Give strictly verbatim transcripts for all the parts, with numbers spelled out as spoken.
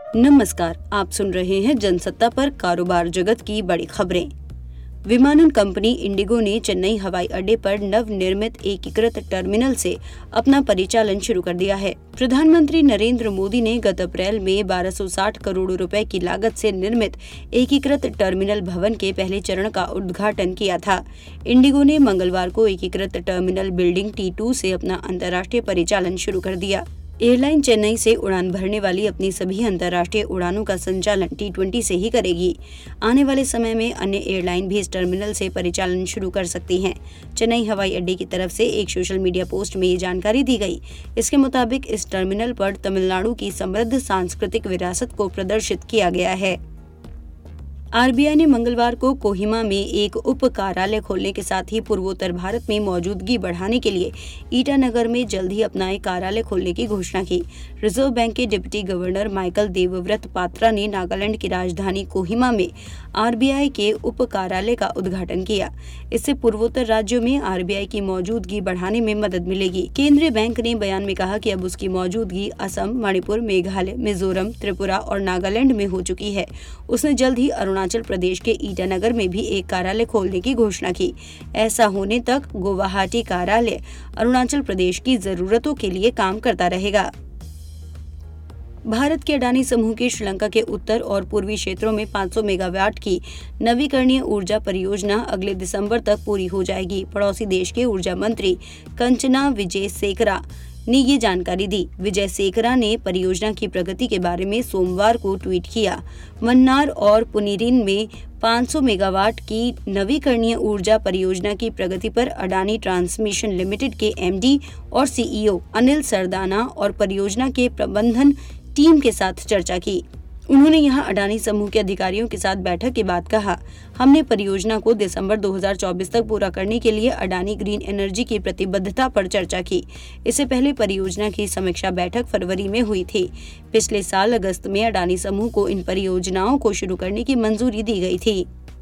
नमस्कार, आप सुन रहे हैं जनसत्ता पर कारोबार जगत की बड़ी खबरें। विमानन कंपनी इंडिगो ने चेन्नई हवाई अड्डे पर नवनिर्मित एकीकृत टर्मिनल से अपना परिचालन शुरू कर दिया है। प्रधानमंत्री नरेंद्र मोदी ने गत अप्रैल में बारह सौ साठ करोड़ रुपए की लागत से निर्मित एकीकृत टर्मिनल भवन के पहले चरण का उद्घाटन किया था। इंडिगो ने मंगलवार को एकीकृत टर्मिनल बिल्डिंग टी टू से अपना अंतर्राष्ट्रीय परिचालन शुरू कर दिया। एयरलाइन चेन्नई से उड़ान भरने वाली अपनी सभी अंतर्राष्ट्रीय उड़ानों का संचालन टी ट्वेंटी से ही करेगी। आने वाले समय में अन्य एयरलाइन भी इस टर्मिनल से परिचालन शुरू कर सकती हैं। चेन्नई हवाई अड्डे की तरफ से एक सोशल मीडिया पोस्ट में ये जानकारी दी गई। इसके मुताबिक इस टर्मिनल पर तमिलनाडु की समृद्ध सांस्कृतिक विरासत को प्रदर्शित किया गया है। आरबीआई ने मंगलवार को कोहिमा में एक उप कार्यालय खोलने के साथ ही पूर्वोत्तर भारत में मौजूदगी बढ़ाने के लिए ईटानगर में जल्द ही अपना एक कार्यालय खोलने की घोषणा की। रिजर्व बैंक के deputy governor Michael Debabrata Patra ने नागालैंड की राजधानी कोहिमा में आरबीआई के उप कार्यालय का उद्घाटन किया। इससे पूर्वोत्तर राज्यों में आरबीआई की मौजूदगी बढ़ाने में मदद मिलेगी। केंद्रीय बैंक ने बयान में कहा कि अब उसकी मौजूदगी असम, मणिपुर, मेघालय, मिजोरम, त्रिपुरा और नागालैंड में हो चुकी है। उसने जल्द ही अरुणाचल प्रदेश के ईटानगर में भी एक कार्यालय खोलने की घोषणा की। ऐसा होने तक गुवाहाटी कार्यालय अरुणाचल प्रदेश की जरूरतों के लिए काम करता रहेगा। भारत के अडानी समूह की श्रीलंका के उत्तर और पूर्वी क्षेत्रों में पाँच सौ मेगावाट की नवीकरणीय ऊर्जा परियोजना अगले दिसंबर तक पूरी हो जाएगी। पड़ोसी देश के ऊर्जा मंत्री कंचना विजयसेकरा ने ये जानकारी दी। विजयसेकरा ने परियोजना की प्रगति के बारे में सोमवार को ट्वीट किया। मन्नार और पुनीरिन में पाँच सौ मेगावाट की नवीकरणीय ऊर्जा परियोजना की प्रगति पर अडानी ट्रांसमिशन लिमिटेड के एमडी और सीईओ अनिल सरदाना और परियोजना के प्रबंधन टीम के साथ चर्चा की। उन्होंने यहां अडानी समूह के अधिकारियों के साथ बैठक के बाद कहा, हमने परियोजना को दिसंबर दो हज़ार चौबीस तक पूरा करने के लिए अडानी ग्रीन एनर्जी की प्रतिबद्धता पर चर्चा की। इससे पहले परियोजना की समीक्षा बैठक फरवरी में हुई थी। पिछले साल अगस्त में अडानी समूह को इन परियोजनाओं को शुरू करने की मंजूरी दी गई थी।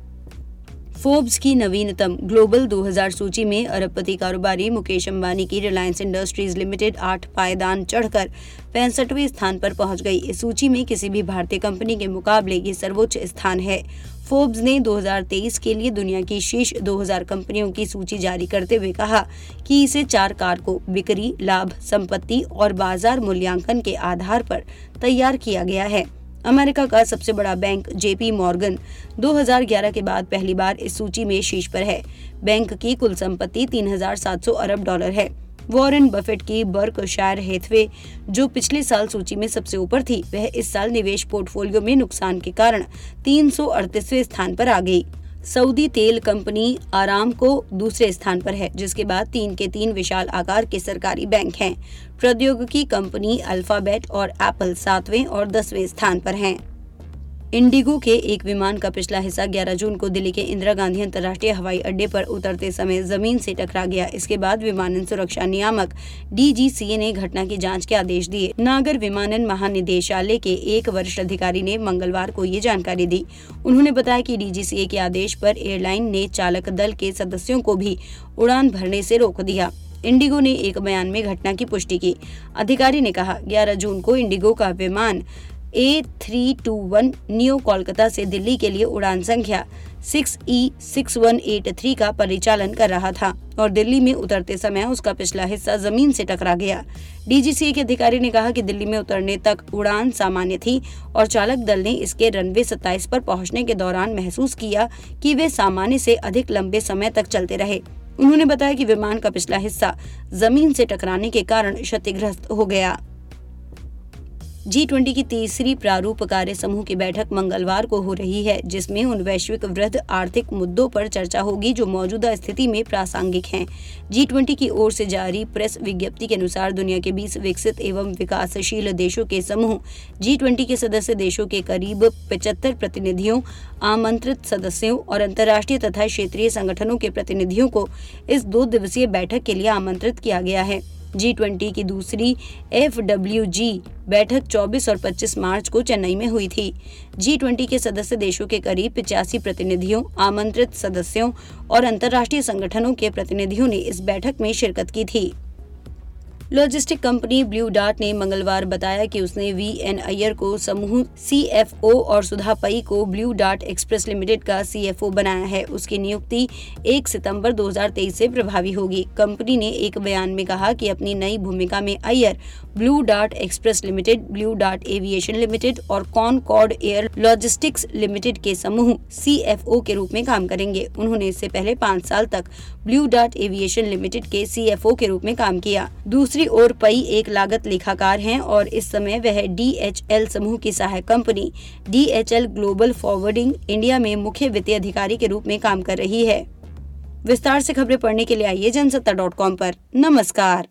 फोर्ब्स की नवीनतम ग्लोबल दो हज़ार सूची में अरबपति कारोबारी मुकेश अंबानी की रिलायंस इंडस्ट्रीज लिमिटेड आठ पायदान चढ़कर पैंसठवें स्थान पर पहुंच गई। इस सूची में किसी भी भारतीय कंपनी के मुकाबले ये सर्वोच्च स्थान है। फोर्ब्स ने दो हज़ार तेईस के लिए दुनिया की शीर्ष दो हज़ार कंपनियों की सूची जारी करते हुए कहा कि इसे चार कारकों बिक्री, लाभ, संपत्ति और बाजार मूल्यांकन के आधार पर तैयार किया गया है। अमेरिका का सबसे बड़ा बैंक जेपी मॉर्गन दो हज़ार ग्यारह के बाद पहली बार इस सूची में शीर्ष पर है। बैंक की कुल संपत्ति तीन हज़ार सात सौ अरब डॉलर है। वॉरेन बफेट की बर्कशायर हैथवे, जो पिछले साल सूची में सबसे ऊपर थी, वह इस साल निवेश पोर्टफोलियो में नुकसान के कारण तीन सौ अड़तीसवें स्थान पर आ गई। सऊदी तेल कंपनी आरामको दूसरे स्थान पर है, जिसके बाद तीन के तीन विशाल आकार के सरकारी बैंक हैं। प्रौद्योगिकी कंपनी अल्फाबेट और एप्पल सातवें और दसवें स्थान पर हैं। इंडिगो के एक विमान का पिछला हिस्सा ग्यारह जून को दिल्ली के इंदिरा गांधी अंतर्राष्ट्रीय हवाई अड्डे पर उतरते समय जमीन से टकरा गया। इसके बाद विमानन सुरक्षा नियामक डीजीसीए ने घटना की जांच के आदेश दिए। नागर विमानन महानिदेशालय के एक वरिष्ठ अधिकारी ने मंगलवार को ये जानकारी दी। उन्होंने बताया कि डीजीसीए के आदेश पर एयरलाइन ने चालक दल के सदस्यों को भी उड़ान भरने से रोक दिया। इंडिगो ने एक बयान में घटना की पुष्टि की। अधिकारी ने कहा, ग्यारह जून को इंडिगो का विमान A three two one neo Kolkata से दिल्ली के लिए उड़ान संख्या six E six one eight three का परिचालन कर रहा था और दिल्ली में उतरते समय उसका पिछला हिस्सा जमीन से टकरा गया। डीजीसीए के अधिकारी ने कहा कि दिल्ली में उतरने तक उड़ान सामान्य थी और चालक दल ने इसके रनवे सत्ताईस पर पहुंचने के दौरान महसूस किया कि वे सामान्य से अधिक लंबे समय तक चलते रहे। उन्होंने बताया कि विमान का पिछला हिस्सा जमीन से टकराने के कारण क्षतिग्रस्त हो गया। जी ट्वेंटी की तीसरी प्रारूप कार्य समूह की बैठक मंगलवार को हो रही है, जिसमें उन वैश्विक वृहद आर्थिक मुद्दों पर चर्चा होगी जो मौजूदा स्थिति में प्रासंगिक हैं। जी ट्वेंटी की ओर से जारी प्रेस विज्ञप्ति के अनुसार दुनिया के बीस विकसित एवं विकासशील देशों के समूह जी ट्वेंटी के सदस्य देशों के करीब पचहत्तर प्रतिनिधियों, आमंत्रित सदस्यों और अंतर्राष्ट्रीय तथा क्षेत्रीय संगठनों के प्रतिनिधियों को इस दो दिवसीय बैठक के लिए आमंत्रित किया गया है। जी ट्वेंटी की दूसरी एफ डब्ल्यू जी बैठक चौबीस और पच्चीस मार्च को चेन्नई में हुई थी। जी ट्वेंटी के सदस्य देशों के करीब पिचासी प्रतिनिधियों, आमंत्रित सदस्यों और अंतर्राष्ट्रीय संगठनों के प्रतिनिधियों ने इस बैठक में शिरकत की थी। लॉजिस्टिक कंपनी ब्लू डार्ट ने मंगलवार बताया कि उसने वी एन अय्यर को समूह सी एफ ओ और सुधा पई को ब्लू डार्ट एक्सप्रेस लिमिटेड का सी एफ ओ बनाया है। उसकी नियुक्ति एक सितंबर दो हज़ार तेईस से प्रभावी होगी। कंपनी ने एक बयान में कहा कि अपनी नई भूमिका में Iyer Blue Dart Express Limited, Blue Dart Aviation Limited और कॉनकॉर्ड एयर लॉजिस्टिक्स लिमिटेड के समूह सी एफ ओ के रूप में काम करेंगे। उन्होंने इससे पहले पाँच साल तक ब्लू डार्ट एविएशन लिमिटेड के सी एफ ओ के रूप में काम किया। दूसरी ओर पई एक लागत लेखाकार हैं और इस समय वह डी एच एल समूह की सहायक company D H L Global Forwarding India में मुख्य वित्तीय अधिकारी के रूप में काम कर रही है। विस्तार से खबरें पढ़ने के लिए आइए जनसत्ता डॉट कॉम पर। नमस्कार।